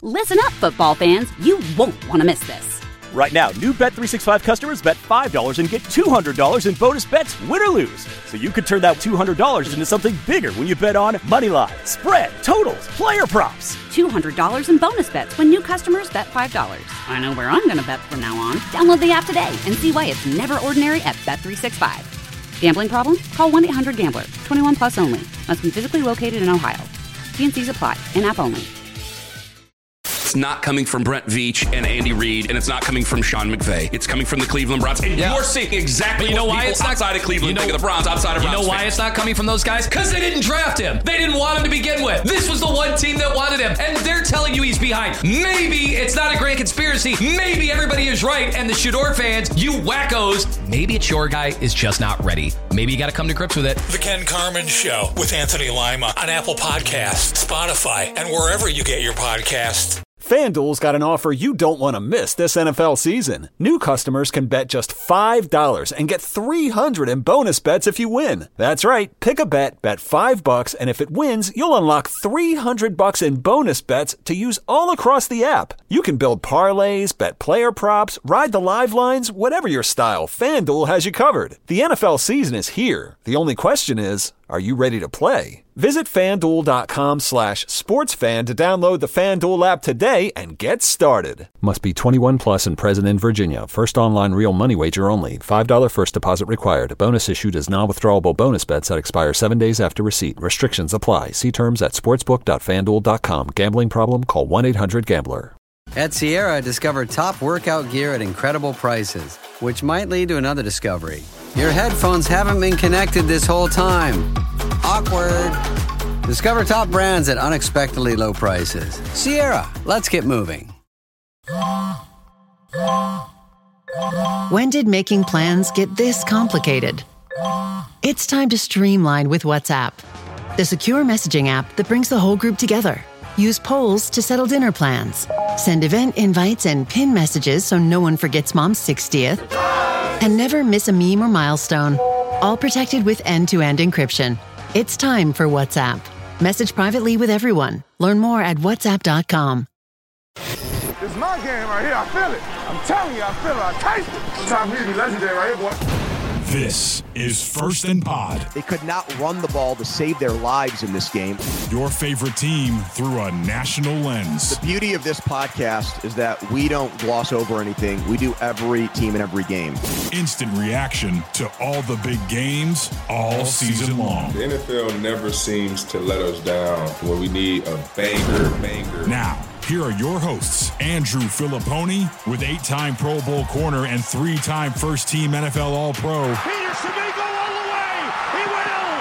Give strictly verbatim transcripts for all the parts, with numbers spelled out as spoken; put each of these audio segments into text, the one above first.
Listen up, football fans. You won't want to miss this. Right now, new Bet three sixty-five customers bet five dollars and get two hundred dollars in bonus bets, win or lose. So you could turn that two hundred dollars into something bigger when you bet on money line, spread, totals, player props. two hundred dollars in bonus bets when new customers bet five dollars. I know where I'm going to bet from now on. Download the app today and see why it's never ordinary at Bet three sixty-five. Gambling problem? Call one eight hundred gambler. twenty-one plus only. Must be physically located in Ohio. T and C's apply. In-app only. It's not coming from Brent Veach and Andy Reid, and it's not coming from Sean McVay. It's coming from the Cleveland Browns. And yeah. you're seeing exactly you know what why it's not, outside of Cleveland you know, think of the Browns, outside of You Browns know why fans. It's not coming from those guys? Because they didn't draft him. They didn't want him to begin with. This was the one team that wanted him, and they're telling you he's behind. Maybe it's not a grand conspiracy. Maybe everybody is right, and the Shador fans, you wackos, maybe it's your guy is just not ready. Maybe you got to come to grips with it. The Ken Carman Show with Anthony Lima on Apple Podcasts, Spotify, and wherever you get your podcasts. FanDuel's got an offer you don't want to miss this N F L season. New customers can bet just five dollars and get three hundred dollars in bonus bets if you win. That's right. Pick a bet, bet five bucks, and if it wins, you'll unlock three hundred bucks in bonus bets to use all across the app. You can build parlays, bet player props, ride the live lines, whatever your style, FanDuel has you covered. The N F L season is here. The only question is, are you ready to play? Visit FanDuel.com slash sportsfan to download the FanDuel app today and get started. Must be twenty-one plus and present in Virginia. First online real money wager only. five dollars first deposit required. Bonus issued as non-withdrawable bonus bets that expire seven days after receipt. Restrictions apply. See terms at sportsbook dot fan duel dot com. Gambling problem? Call one eight hundred gambler. At Sierra, discover top workout gear at incredible prices, which might lead to another discovery. Your headphones haven't been connected this whole time. Awkward. Discover top brands at unexpectedly low prices. Sierra, let's get moving. When did making plans get this complicated? It's time to streamline with WhatsApp, the secure messaging app that brings the whole group together. Use polls to settle dinner plans. Send event invites and pin messages so no one forgets Mom's sixtieth. And never miss a meme or milestone. All protected with end-to-end encryption. It's time for WhatsApp. Message privately with everyone. Learn more at whatsapp dot com. This is my game right here. I feel it. I'm telling you, I feel it. I taste it. It's time for me to be legendary right here, boy. This is First and Pod. They could not run the ball to save their lives in this game. Your favorite team through a national lens. The beauty of this podcast is that we don't gloss over anything. We do every team in every game. Instant reaction to all the big games all, all season long. The N F L never seems to let us down when we need a banger, banger. Now, here are your hosts, Andrew Filipponi with eight-time Pro Bowl corner and three-time first-team N F L All-Pro. Peterson may go all the way. He will.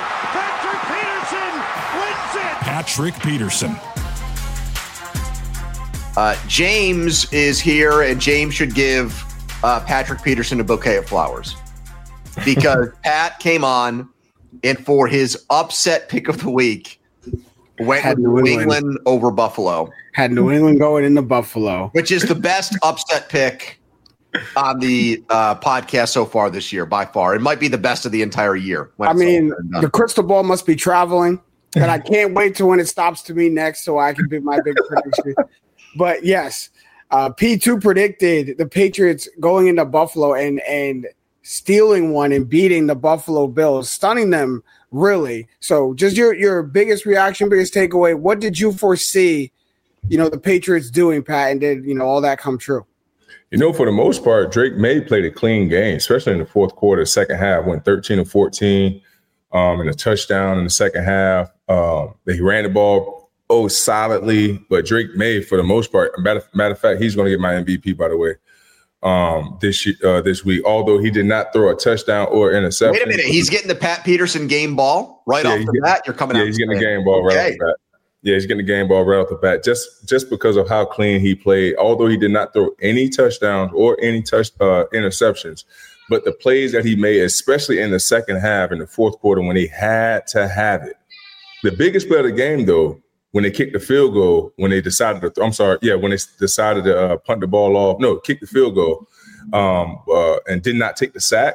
Patrick Peterson wins it. Patrick Peterson. Uh, James is here, and James should give uh, Patrick Peterson a bouquet of flowers because Pat came on, and for his upset pick of the week, went with New England. England over Buffalo. Had New England going into Buffalo. Which is the best upset pick on the uh, podcast so far this year, by far. It might be the best of the entire year. I mean, the crystal ball must be traveling, and I can't wait till when it stops to me next so I can make my big prediction. But, yes, uh, P two predicted the Patriots going into Buffalo and, and stealing one and beating the Buffalo Bills, stunning them, really. So just your, your biggest reaction, biggest takeaway, what did you foresee you know, the Patriots doing, Pat, and did, you know, all that come true? You know, for the most part, Drake May played a clean game, especially in the fourth quarter, second half, went thirteen and fourteen um, and a touchdown in the second half. Um, they ran the ball oh solidly, but Drake May, for the most part, matter, matter of fact, he's going to get my M V P, by the way, um, this uh, this week, although he did not throw a touchdown or interception. Wait a minute. He's getting the Pat Peterson game ball right yeah, off the get, bat. You're coming yeah, out. Yeah, he's getting the game ball right okay. off the bat. Yeah, he's getting the game ball right off the bat just, just because of how clean he played, although he did not throw any touchdowns or any touch uh, interceptions. But the plays that he made, especially in the second half, in the fourth quarter, when he had to have it. The biggest play of the game, though, when they kicked the field goal, when they decided to th- – I'm sorry, yeah, when they decided to uh, punt the ball off – no, kick the field goal um, uh, and did not take the sack.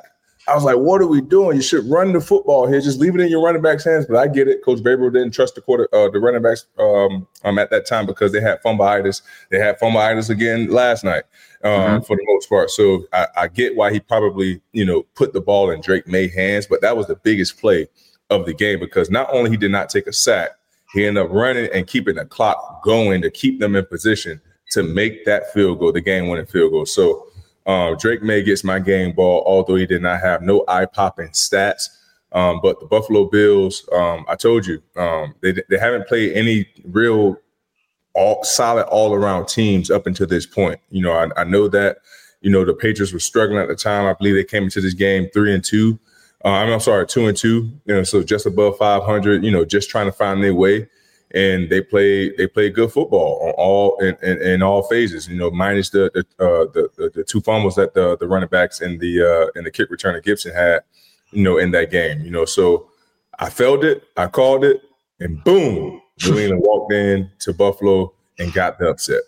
I was like, what are we doing? You should run the football here. Just leave it in your running back's hands. But I get it. Coach Babel didn't trust the quarter, uh, the running backs um, um, at that time because they had fumbleitis. They had fumbleitis again last night um, mm-hmm. for the most part. So I, I get why he probably, you know, put the ball in Drake May's hands. But that was the biggest play of the game because not only he did not take a sack, he ended up running and keeping the clock going to keep them in position to make that field goal, the game-winning field goal. So uh, Drake May gets my game ball, although he did not have no eye-popping stats. Um, but the Buffalo Bills, um, I told you, um, they they haven't played any real all solid all-around teams up until this point. You know, I, I know that, you know, the Patriots were struggling at the time. I believe they came into this game three and two. Uh, I'm, I'm sorry, two and two. You know, so just above five hundred. You know, just trying to find their way, and they play they play good football on all in, in, in all phases. You know, minus the the, uh, the the the two fumbles that the the running backs and the uh, and the kick returner Gibson had. You know, in that game. You know, so I felt it, I called it, and boom, New England walked in to Buffalo and got the upset.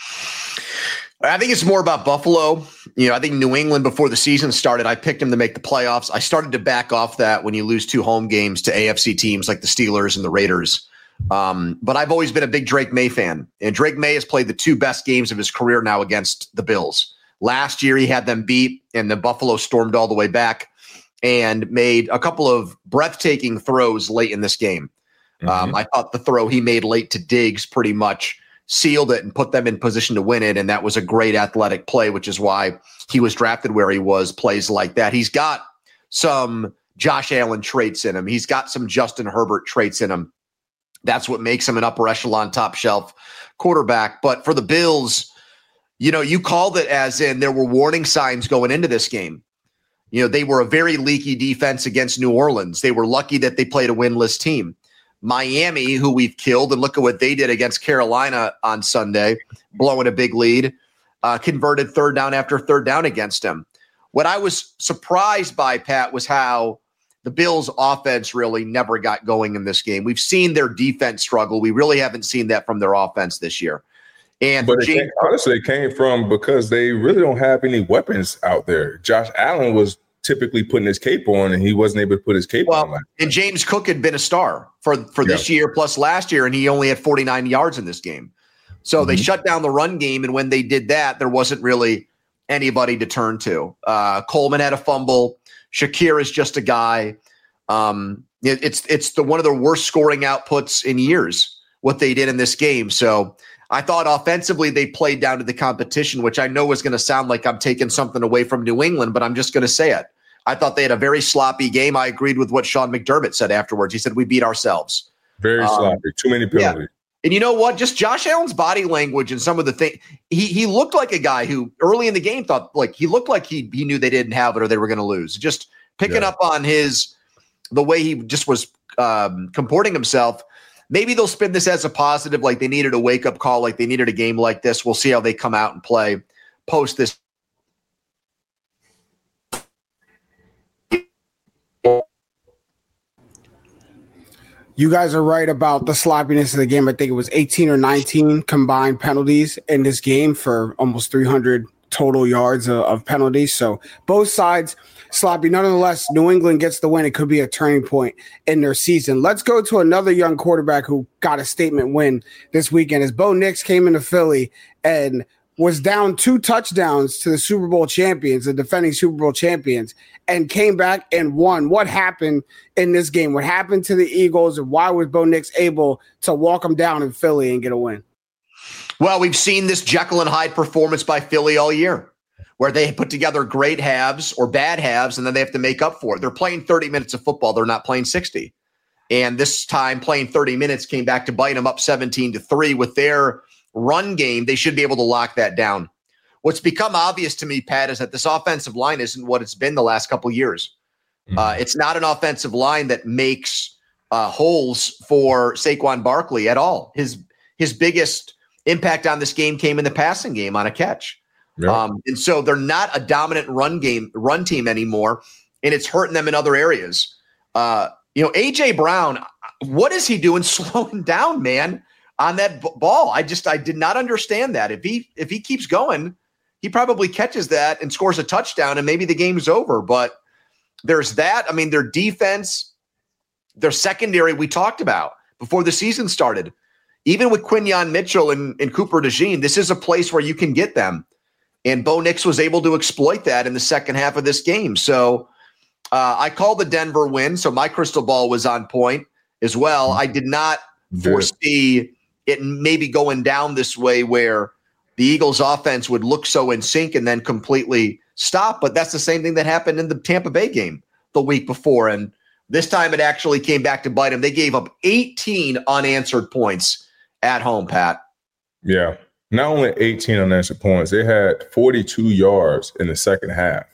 I think it's more about Buffalo. You know, I think New England before the season started, I picked them to make the playoffs. I started to back off that when you lose two home games to A F C teams like the Steelers and the Raiders. Um, but I've always been a big Drake May fan. And Drake May has played the two best games of his career now against the Bills. Last year, he had them beat, and the Buffalo stormed all the way back and made a couple of breathtaking throws late in this game. Mm-hmm. Um, I thought the throw he made late to Diggs pretty much sealed it and put them in position to win it. And that was a great athletic play, which is why he was drafted where he was, plays like that. He's got some Josh Allen traits in him. He's got some Justin Herbert traits in him. That's what makes him an upper echelon, top shelf quarterback. But for the Bills, you know, you called it as in there were warning signs going into this game. You know, they were a very leaky defense against New Orleans. They were lucky that they played a winless team. Miami, who we've killed, and look at what they did against Carolina on Sunday, blowing a big lead, uh, converted third down after third down against them. What I was surprised by, Pat, was how the Bills' offense really never got going in this game. We've seen their defense struggle. We really haven't seen that from their offense this year. And but it James- came, honestly, it came from because they really don't have any weapons out there. Josh Allen was typically putting his cape on, and he wasn't able to put his cape well, on. Like and James Cook had been a star for, for this yeah. year plus last year, and he only had forty-nine yards in this game. So mm-hmm. they shut down the run game, and when they did that, there wasn't really anybody to turn to. Uh, Coleman had a fumble. Shakir is just a guy. Um, it, it's it's the one of the worst scoring outputs in years, what they did in this game. So I thought offensively they played down to the competition, which I know is going to sound like I'm taking something away from New England, but I'm just going to say it. I thought they had a very sloppy game. I agreed with what Sean McDermott said afterwards. He said, we beat ourselves. Very um, sloppy. Too many penalties. Yeah. And you know what? Just Josh Allen's body language and some of the things. He he looked like a guy who early in the game thought like he looked like he he knew they didn't have it or they were going to lose. Just picking yeah. up on his the way he just was um, comporting himself. Maybe they'll spin this as a positive, like they needed a wake up call, like they needed a game like this. We'll see how they come out and play post this. You guys are right about the sloppiness of the game. I think it was eighteen or nineteen combined penalties in this game for almost three hundred total yards of, of penalties. So both sides sloppy. Nonetheless, New England gets the win. It could be a turning point in their season. Let's go to another young quarterback who got a statement win this weekend as Bo Nix came into Philly and was down two touchdowns to the Super Bowl champions, the defending Super Bowl champions, and came back and won. What happened in this game? What happened to the Eagles, and why was Bo Nix able to walk them down in Philly and get a win? Well, we've seen this Jekyll and Hyde performance by Philly all year, where they put together great halves or bad halves, and then they have to make up for it. They're playing thirty minutes of football. They're not playing sixty. And this time playing thirty minutes came back to bite them up seventeen to three with their run game. They should be able to lock that down. What's become obvious to me, Pat, is that this offensive line isn't what it's been the last couple of years. Mm-hmm. Uh, it's not an offensive line that makes uh, holes for Saquon Barkley at all. His his biggest impact on this game came in the passing game on a catch. Yeah. Um, and so they're not a dominant run game, run team anymore, and it's hurting them in other areas. Uh, you know, A J Brown, what is he doing slowing down, man, on that b- ball? I just, I did not understand that. If he, if he keeps going, he probably catches that and scores a touchdown and maybe the game's over. But there's that. I mean, their defense, their secondary, we talked about before the season started. Even with Quinyon Mitchell and, and Cooper DeJean, this is a place where you can get them. And Bo Nix was able to exploit that in the second half of this game. So uh, I called the Denver win, so my crystal ball was on point as well. I did not foresee it maybe going down this way where the Eagles offense would look so in sync and then completely stop. But that's the same thing that happened in the Tampa Bay game the week before. And this time it actually came back to bite them. They gave up eighteen unanswered points at home, Pat. Yeah. Not only eighteen unanswered points, they had forty-two yards in the second half.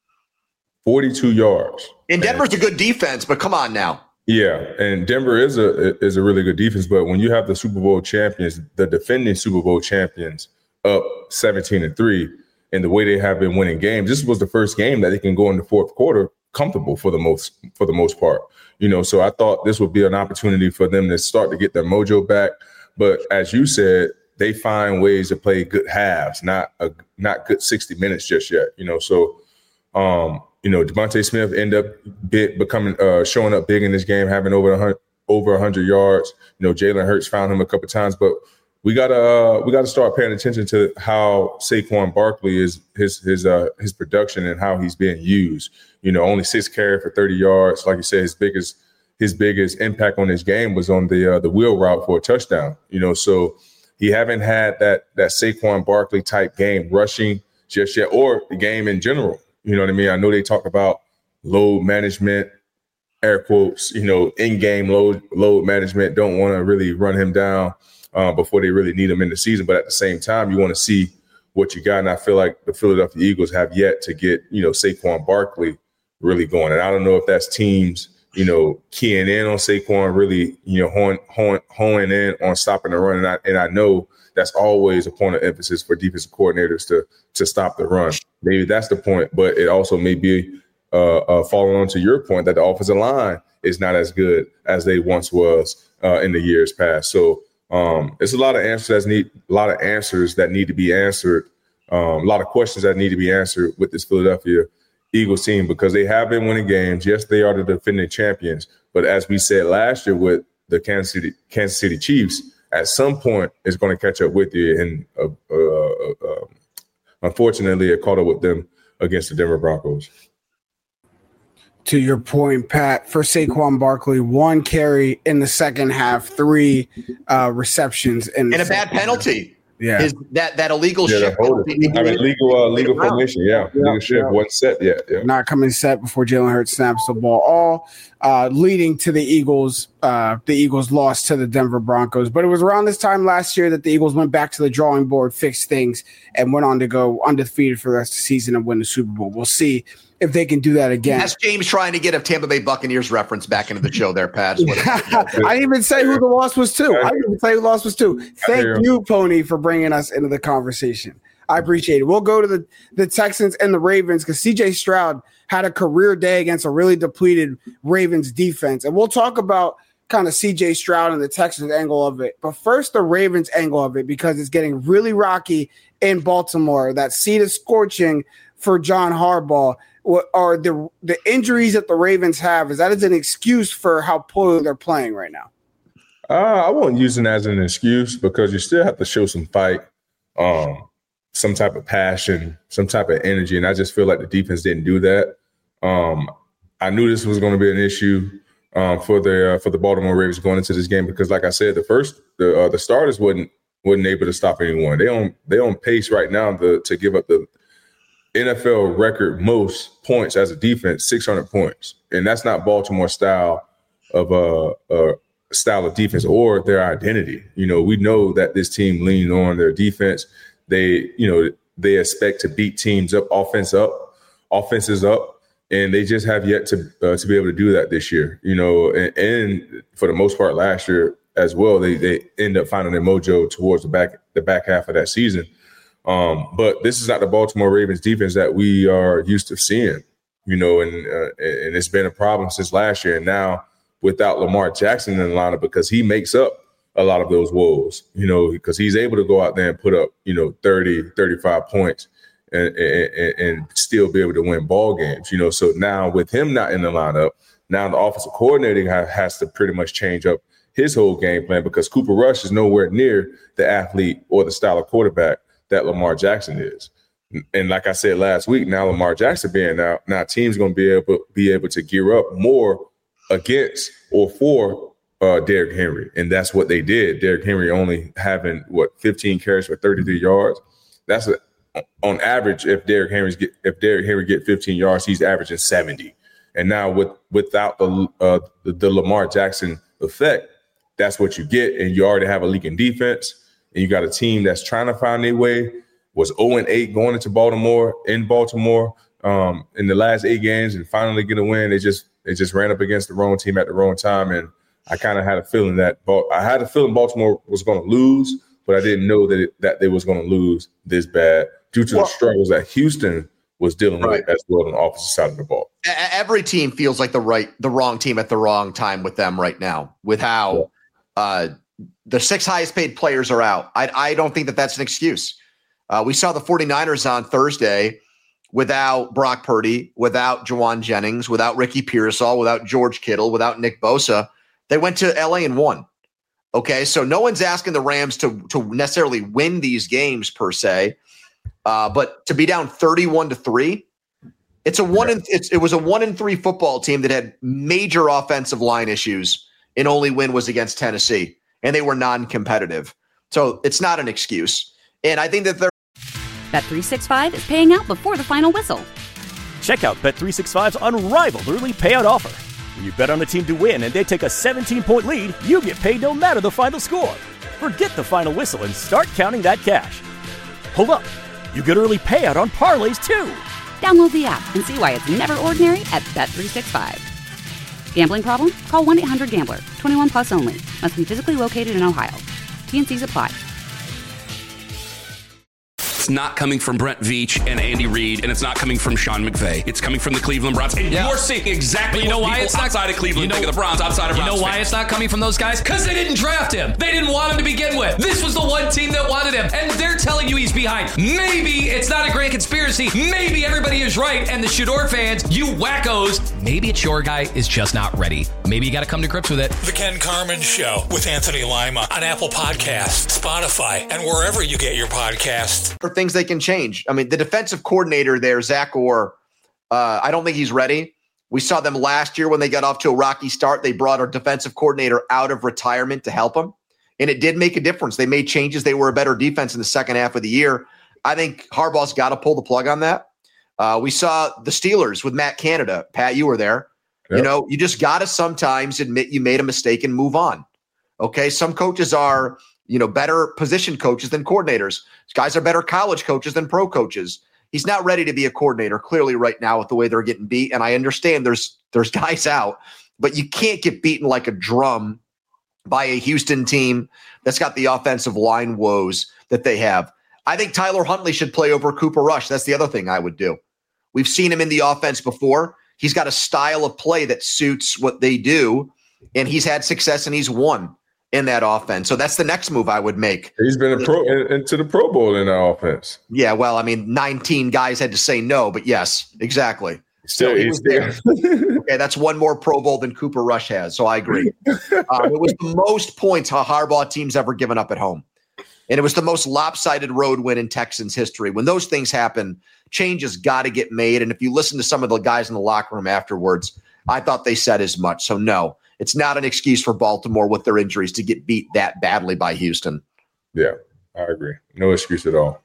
forty-two yards. And Denver's a good defense, but come on now. Yeah, and Denver is a is a really good defense, but when you have the Super Bowl champions, the defending Super Bowl champions, up seventeen and three, and the way they have been winning games, this was the first game that they can go in the fourth quarter comfortable for the most for the most part. You know, so I thought this would be an opportunity for them to start to get their mojo back. But as you said, they find ways to play good halves, not a not good sixty minutes just yet. You know, so um, you know, Devontae Smith ended up bit, becoming uh, showing up big in this game, having over a hundred over a hundred yards. You know, Jalen Hurts found him a couple times, but we gotta uh, we gotta start paying attention to how Saquon Barkley is his his uh, his production and how he's being used. You know, only six carry for thirty yards. Like you said, his biggest his biggest impact on this game was on the uh, the wheel route for a touchdown. You know, so he haven't had that that Saquon Barkley type game rushing just yet, or the game in general. You know what I mean? I know they talk about load management, air quotes, you know, in-game load load management, don't want to really run him down uh, before they really need him in the season. But at the same time, you want to see what you got. And I feel like the Philadelphia Eagles have yet to get, you know, Saquon Barkley really going. And I don't know if that's teams, you know, keying in on Saquon, really, you know, honing, honing, honing in on stopping the run. And I, and I know that's always a point of emphasis for defensive coordinators to to stop the run. Maybe that's the point, but it also may be uh, uh, following on to your point that the offensive line is not as good as they once was uh, in the years past. So um, it's a lot of answers that need a lot of answers that need to be answered. Um, a lot of questions that need to be answered with this Philadelphia Eagles team, because they have been winning games. Yes, they are the defending champions, but as we said last year with the Kansas City Kansas City Chiefs, at some point it's going to catch up with you. And uh, uh, uh, unfortunately, it caught up with them against the Denver Broncos. To your point, Pat, for Saquon Barkley, one carry in the second half, three uh, receptions, and and a bad penalty. Half. Yeah, is that that illegal yeah, shift? I mean, legal uh, legal formation. Yeah, yeah, legal shift yeah. wasn't set yet. Yeah. Not coming set before Jalen Hurts snaps the ball, all uh, leading to the Eagles. Uh, the Eagles lost to the Denver Broncos, but it was around this time last year that the Eagles went back to the drawing board, fixed things, and went on to go undefeated for the rest of the season and win the Super Bowl. We'll see if they can do that again. That's James trying to get a Tampa Bay Buccaneers reference back into the show there, Pat. I didn't even say who the loss was to. I didn't even say who the loss was to. Thank you, Pony, for bringing us into the conversation. I appreciate it. We'll go to the, the Texans and the Ravens because C J Stroud had a career day against a really depleted Ravens defense. And we'll talk about kind of C J Stroud and the Texans angle of it. But first, the Ravens angle of it, because it's getting really rocky in Baltimore. That seat is scorching for John Harbaugh. What are the the injuries that the Ravens have? Is that as an excuse for how poorly they're playing right now? Uh, I won't use it as an excuse, because you still have to show some fight, um, some type of passion, some type of energy. And I just feel like the defense didn't do that. Um, I knew this was going to be an issue um, for the uh, for the Baltimore Ravens going into this game, because, like I said, the first the uh, the starters wasn't wasn't able to stop anyone. They on they on pace right now to to give up the N F L record most points as a defense, six hundred points. And that's not Baltimore style of uh, uh, style of defense or their identity. You know, we know that this team leaned on their defense. They, you know, they expect to beat teams up, offense up, offenses up, and they just have yet to uh, to be able to do that this year. You know, and, and for the most part last year as well, they they end up finding their mojo towards the back the back half of that season. Um, but this is not the Baltimore Ravens defense that we are used to seeing, you know, and uh, and it's been a problem since last year. And now without Lamar Jackson in the lineup, because he makes up a lot of those woes, you know, because he's able to go out there and put up, you know, thirty, thirty-five points and, and, and still be able to win ball games. You know, so now with him not in the lineup, now the offensive coordinator has to pretty much change up his whole game plan because Cooper Rush is nowhere near the athlete or the style of quarterback that Lamar Jackson is. And like I said last week, now Lamar Jackson being out, now teams going to be able be able to gear up more against or for uh, Derrick Henry, and that's what they did. Derrick Henry only having what fifteen carries for thirty-three yards. That's a, on average. If Derrick Henry's get if Derrick Henry get fifteen yards, he's averaging seventy. And now with without the uh, the, the Lamar Jackson effect, that's what you get, and you already have a leaking defense, and you got a team that's trying to find their way. Was oh and eight going into Baltimore in Baltimore um, in the last eight games and finally get a win. They just they just ran up against the wrong team at the wrong time, and I kind of had a feeling that I had a feeling Baltimore was going to lose, but I didn't know that it, that they was going to lose this bad due to well, the struggles that Houston was dealing right. with as well on the opposite side of the ball. Every team feels like the right the wrong team at the wrong time with them right now. With how yeah. uh, the six highest paid players are out, I I don't think that that's an excuse. Uh, we saw the 49ers on Thursday without Brock Purdy, without Juwan Jennings, without Ricky Pearsall, without George Kittle, without Nick Bosa. They went to L A and won. Okay, so no one's asking the Rams to, to necessarily win these games per se, uh, but to be down thirty-one to three, it's a one. In, it's, it was a one in three football team that had major offensive line issues, and only win was against Tennessee, and they were non-competitive. So it's not an excuse, and I think that they're. Bet three sixty-five is paying out before the final whistle. Check out Bet three sixty-five's unrivaled early payout offer. When you bet on a team to win and they take a seventeen-point lead, you get paid no matter the final score. Forget the final whistle and start counting that cash. Hold up. You get early payout on parlays, too. Download the app and see why it's never ordinary at Bet three sixty-five. Gambling problem? Call one eight hundred gambler. twenty-one plus only. Must be physically located in Ohio. T and C's apply. It's not coming from Brent Veach and Andy Reid, and it's not coming from Sean McVay. It's coming from the Cleveland Browns. And yeah. you're seeing exactly you know what why it's outside not, of Cleveland you know, think of the Browns, outside of You Browns know why fans. it's not coming from those guys? Because they didn't draft him. They didn't want him to begin with. This was the one team that wanted him, and they're telling you he's behind. Maybe it's not a grand conspiracy. Maybe everybody is right, and the Shador fans, you wackos, maybe it's your guy is just not ready. Maybe you got to come to grips with it. The Ken Carman Show with Anthony Lima on Apple Podcasts, Spotify, and wherever you get your podcasts. For things they can change. I mean, the defensive coordinator there, Zach Orr, uh, I don't think he's ready. We saw them last year when they got off to a rocky start. They brought our defensive coordinator out of retirement to help him, and it did make a difference. They made changes. They were a better defense in the second half of the year. I think Harbaugh's got to pull the plug on that. Uh, we saw the Steelers with Matt Canada. Pat, you were there. Yep. You know, you just got to sometimes admit you made a mistake and move on. Okay, some coaches are – you know, better position coaches than coordinators. These guys are better college coaches than pro coaches. He's not ready to be a coordinator clearly right now with the way they're getting beat. And I understand there's there's guys out, but you can't get beaten like a drum by a Houston team that's got the offensive line woes that they have. I think Tyler Huntley should play over Cooper Rush. That's the other thing I would do. We've seen him in the offense before. He's got a style of play that suits what they do, and he's had success and he's won in that offense. So that's the next move I would make. He's been a pro into the Pro Bowl in that offense. Yeah, well, I mean, nineteen guys had to say no, but yes, exactly. Still, so he was there. Okay, that's one more Pro Bowl than Cooper Rush has, so I agree. Um, it was the most points a Harbaugh team's ever given up at home. And it was the most lopsided road win in Texans history. When those things happen, change has got to get made. And if you listen to some of the guys in the locker room afterwards, I thought they said as much. So no, it's not an excuse for Baltimore with their injuries to get beat that badly by Houston. Yeah, I agree. No excuse at all.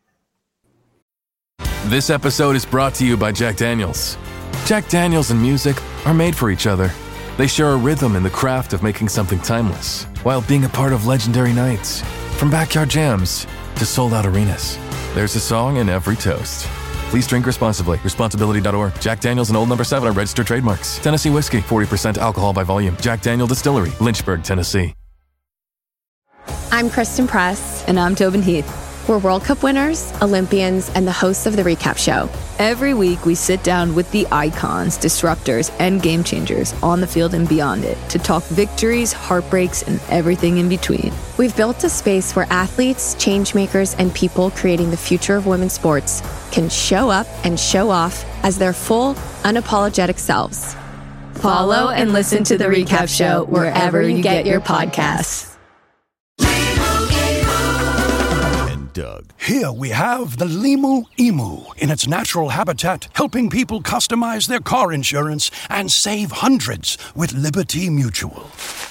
This episode is brought to you by Jack Daniels. Jack Daniels and music are made for each other. They share a rhythm in the craft of making something timeless while being a part of legendary nights. From backyard jams to sold-out arenas, there's a song in every toast. Please drink responsibly. Responsibility dot org. Jack Daniels and Old Number seven are registered trademarks. Tennessee whiskey, forty percent alcohol by volume. Jack Daniel Distillery, Lynchburg, Tennessee. I'm Kristen Press. And I'm Tobin Heath. We're World Cup winners, Olympians, and the hosts of The Recap Show. Every week, we sit down with the icons, disruptors, and game changers on the field and beyond it to talk victories, heartbreaks, and everything in between. We've built a space where athletes, change makers, and people creating the future of women's sports can show up and show off as their full, unapologetic selves. Follow and listen to The Recap Show wherever you get your podcasts. Doug. Here we have the Limu Emu in its natural habitat, helping people customize their car insurance and save hundreds with Liberty Mutual.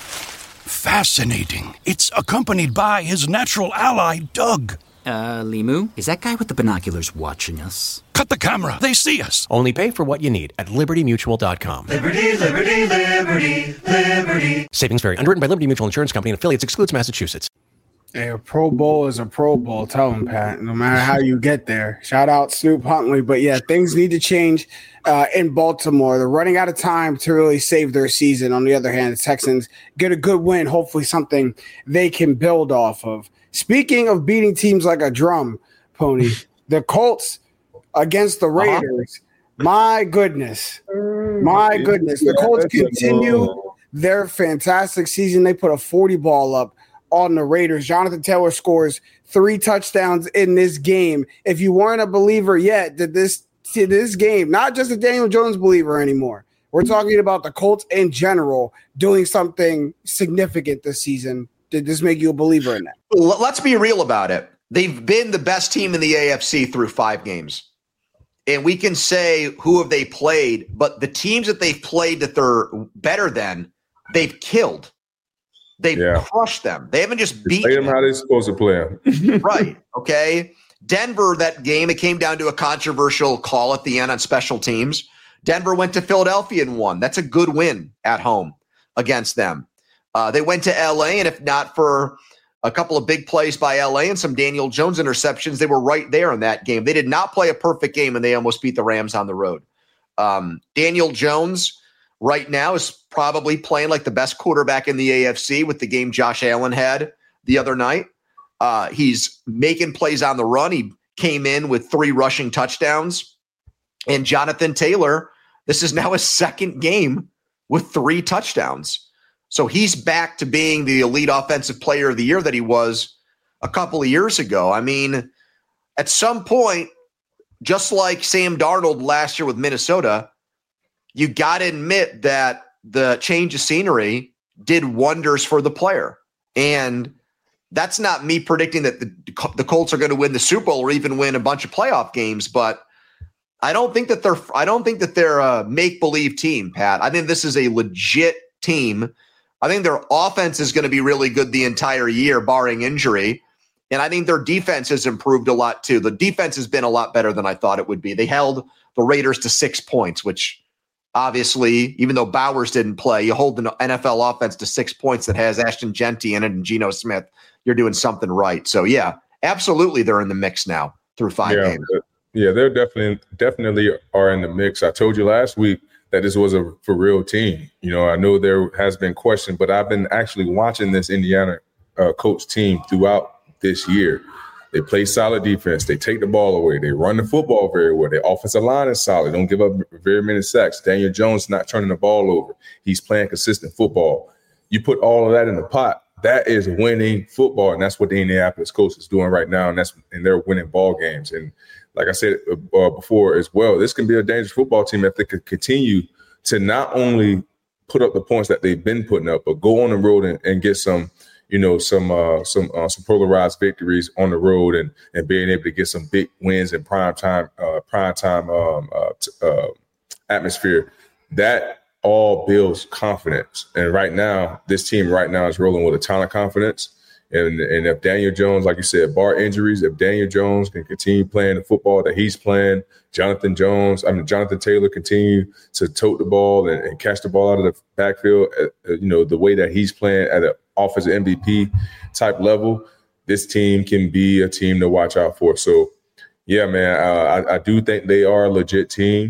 Fascinating. It's accompanied by his natural ally, Doug. Uh, Limu, is that guy with the binoculars watching us? Cut the camera. They see us. Only pay for what you need at liberty mutual dot com. Liberty, liberty, liberty, liberty. Savings vary. Underwritten by Liberty Mutual Insurance Company and affiliates. Excludes Massachusetts. Hey, a Pro Bowl is a Pro Bowl. Tell him, Pat, no matter how you get there. Shout out Snoop Huntley. But, yeah, things need to change uh, in Baltimore. They're running out of time to really save their season. On the other hand, the Texans get a good win, hopefully something they can build off of. Speaking of beating teams like a drum, Pony, the Colts against the Raiders, uh-huh. my goodness, my goodness. The Colts continue their fantastic season. They put a forty ball up on the Raiders. Jonathan Taylor scores three touchdowns in this game. If you weren't a believer yet, that this to this game, not just a Daniel Jones believer anymore. We're talking about the Colts in general doing something significant this season. Did this make you a believer in that? Let's be real about it. They've been the best team in the A F C through five games. And we can say who have they played, but the teams that they've played that they're better than, they've killed. They've yeah. crushed them. They haven't just beaten them. Play them how they're supposed to play them. Right. Okay. Denver, that game, it came down to a controversial call at the end on special teams. Denver went to Philadelphia and won. That's a good win at home against them. Uh, they went to L A, and if not for a couple of big plays by L A and some Daniel Jones interceptions, they were right there in that game. They did not play a perfect game, and they almost beat the Rams on the road. Um, Daniel Jones right now is probably playing like the best quarterback in the A F C with the game Josh Allen had the other night. Uh, he's making plays on the run. He came in with three rushing touchdowns. And Jonathan Taylor, this is now his second game with three touchdowns. So he's back to being the elite offensive player of the year that he was a couple of years ago. I mean, at some point, just like Sam Darnold last year with Minnesota, you got to admit that the change of scenery did wonders for the player. And that's not me predicting that the, the Colts are going to win the Super Bowl or even win a bunch of playoff games, but I don't think that they're I don't think that they're a make-believe team, Pat. I think this is a legit team. I think their offense is going to be really good the entire year, barring injury. And I think their defense has improved a lot, too. The defense has been a lot better than I thought it would be. They held the Raiders to six points, which obviously, even though Bowers didn't play, you hold the N F L offense to six points that has Ashton Genty in it and Geno Smith. You're doing something right. So, yeah, absolutely they're in the mix now through five yeah, games. Yeah, they're definitely definitely are in the mix. I told you last week that this was a for real team. You know, I know there has been question, but I've been actually watching this Indiana uh, Colts team throughout this year. They play solid defense. They take the ball away. They run the football very well. Their offensive line is solid. Don't give up very many sacks. Daniel Jones not turning the ball over. He's playing consistent football. You put all of that in the pot, that is winning football, and that's what the Indianapolis Colts is doing right now, and that's and they're winning ball games. And like I said uh, before as well, this can be a dangerous football team if they could continue to not only put up the points that they've been putting up, but go on the road and, and get some, you know, some uh, some uh, some polarized victories on the road and and being able to get some big wins in prime time, uh, prime time um, uh, t- uh, atmosphere. That all builds confidence. And right now, this team right now is rolling with a ton of confidence. And, and if Daniel Jones, like you said, bar injuries, if Daniel Jones can continue playing the football that he's playing, Jonathan Jones, I mean, Jonathan Taylor continue to tote the ball and, and catch the ball out of the backfield, uh, you know, the way that he's playing at an offensive M V P type level, this team can be a team to watch out for. So, yeah, man, uh, I, I do think they are a legit team.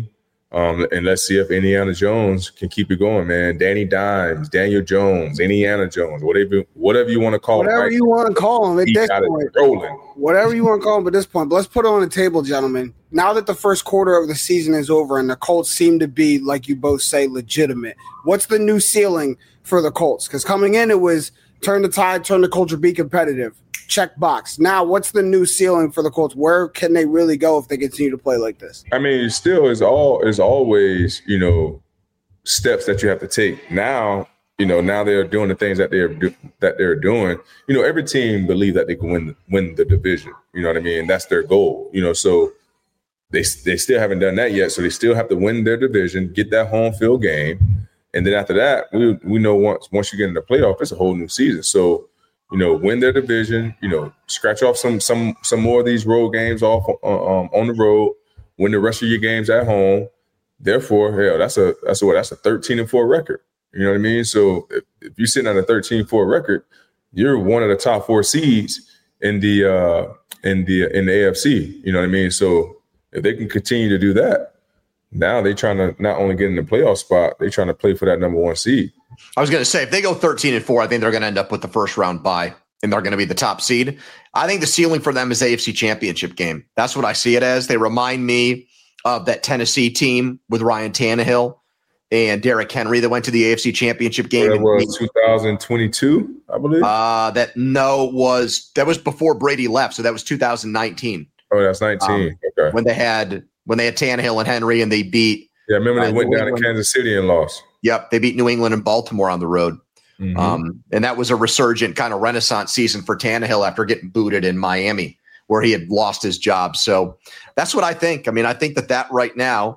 Um, and let's see if Indiana Jones can keep it going, man. Danny Dimes, Daniel Jones, Indiana Jones, whatever, whatever you want to call whatever him. Whatever you want to call him at this point. Rolling. Whatever you want to call him at this point. But let's put it on the table, gentlemen. Now that the first quarter of the season is over and the Colts seem to be, like you both say, legitimate, what's the new ceiling for the Colts? Because coming in, it was turn the tide, turn the culture, be competitive. Check box. Now, what's the new ceiling for the Colts? Where can they really go if they continue to play like this? I mean, still is all is always, you know, steps that you have to take. Now, you know, now they're doing the things that they're do, that they're doing. You know, every team believes that they can win win the division. You know what I mean? That's their goal. You know, so they they still haven't done that yet. So they still have to win their division, get that home field game, and then after that, we we know once once you get in the playoff, it's a whole new season. So, you know, win their division, you know, scratch off some some some more of these road games off um, on the road, win the rest of your games at home. Therefore, hell, that's a that's a what that's a thirteen and four record. You know what I mean? So if, if you're sitting at a thirteen and four record, you're one of the top four seeds in the uh, in the in the A F C. You know what I mean? So if they can continue to do that, now they're trying to not only get in the playoff spot, they're trying to play for that number one seed. I was going to say, if they go thirteen and four, I think they're going to end up with the first round bye and they're going to be the top seed. I think the ceiling for them is A F C Championship game. That's what I see it as. They remind me of that Tennessee team with Ryan Tannehill and Derrick Henry that went to the A F C Championship game. That was twenty twenty-two, I believe. Uh, that no was that was before Brady left, so that was two thousand nineteen. Oh, that's nineteen. Um, okay. When they had when they had Tannehill and Henry and they beat. Yeah, I remember they uh, went New down England. to Kansas City and lost. Yep, they beat New England and Baltimore on the road. Mm-hmm. Um, and that was a resurgent kind of renaissance season for Tannehill after getting booted in Miami, where he had lost his job. So that's what I think. I mean, I think that that right now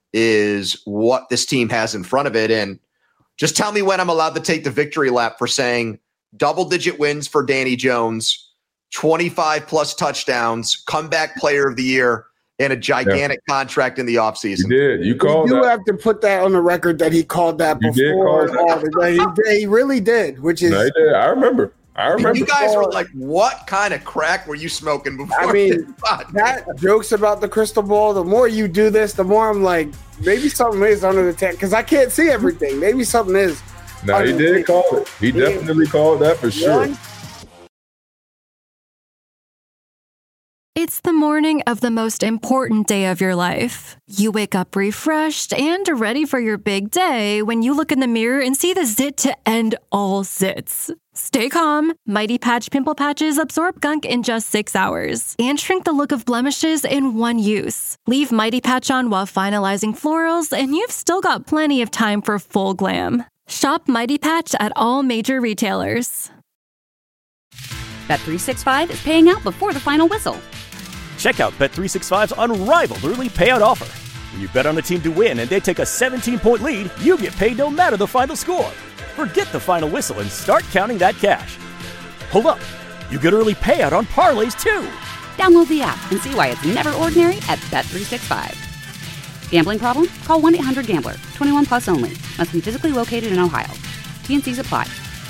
is what this team has in front of it. And just tell me when I'm allowed to take the victory lap for saying double-digit wins for Danny Jones, twenty-five plus touchdowns, comeback player of the year, and a gigantic yeah. contract in the offseason. You did. You called you that. You have to put that on the record that he called that you before. Did call that. He, he really did, which is. No, he did. I remember. I remember. You guys were like, what kind of crack were you smoking before? I mean, that jokes about the crystal ball. The more you do this, the more I'm like, maybe something is under the tent because I can't see everything. Maybe something is. No, he did call it. He yeah. definitely called that for sure. One, It's the morning of the most important day of your life. You wake up refreshed and ready for your big day when you look in the mirror and see the zit to end all zits. Stay calm. Mighty Patch Pimple Patches absorb gunk in just six hours and shrink the look of blemishes in one use. Leave Mighty Patch on while finalizing florals and you've still got plenty of time for full glam. Shop Mighty Patch at all major retailers. Bet three sixty-five is paying out before the final whistle. Check out Bet three sixty-five's unrivaled early payout offer. When you bet on a team to win and they take a seventeen-point lead, you get paid no matter the final score. Forget the final whistle and start counting that cash. Hold up. You get early payout on parlays, too. Download the app and see why it's never ordinary at Bet three sixty-five. Gambling problem? Call one eight hundred gambler. twenty-one plus only. Must be physically located in Ohio. T N Cs apply.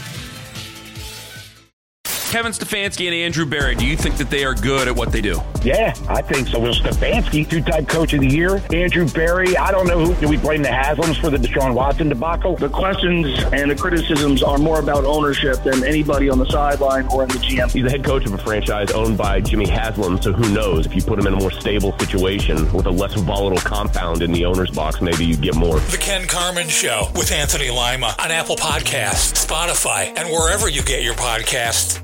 Kevin Stefanski and Andrew Berry, do you think that they are good at what they do? Yeah, I think so. Will Stefanski, two-time coach of the year. Andrew Berry, I don't know who. Do we blame the Haslams for the Deshaun Watson debacle? The questions and the criticisms are more about ownership than anybody on the sideline or in the G M. He's the head coach of a franchise owned by Jimmy Haslam, so who knows? If you put him in a more stable situation with a less volatile compound in the owner's box, maybe you get more. The Ken Carman Show with Anthony Lima on Apple Podcasts, Spotify, and wherever you get your podcasts.